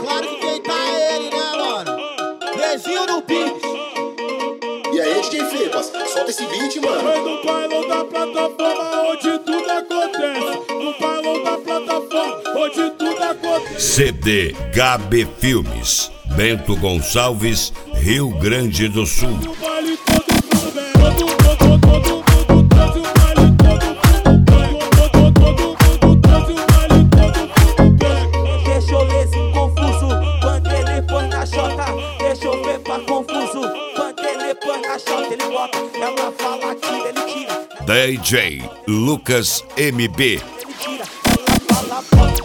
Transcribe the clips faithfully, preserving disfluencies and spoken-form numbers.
Claro que quem tá é ele, né, mano? Lezinho no beat. E aí, D J Flipas, solta esse beat, mano. Vem no bailão da plataforma onde tudo acontece. No bailão da plataforma onde tudo acontece. C D Gabe Filmes, Bento Gonçalves, Rio Grande do Sul. O baile todo mundo vem. Todo, todo, todo mundo traz o baile, todo mundo vem. Todo, todo mundo traz o baile, todo mundo vem. Deixa o Lezinho confuso quando ele põe na chota. Deixa eu ver pra confuso quando ele põe na chota. Ele bota, ela fala, tira, ele tira. D J Lucas M B. Ele tira, ela fala, bota.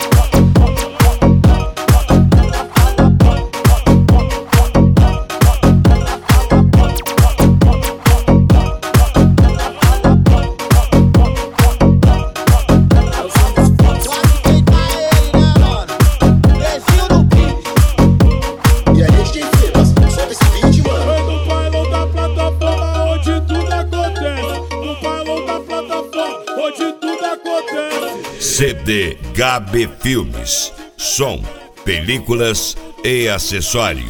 C D Gabe Filmes, som, películas e acessórios.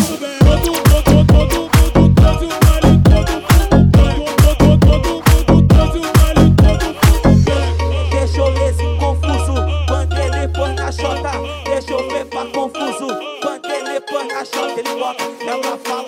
Deixa o Lezinho confuso quando ele põe na chota. Deixa eu ver pra confuso quando ele põe na chota. Ele bota, ela fala.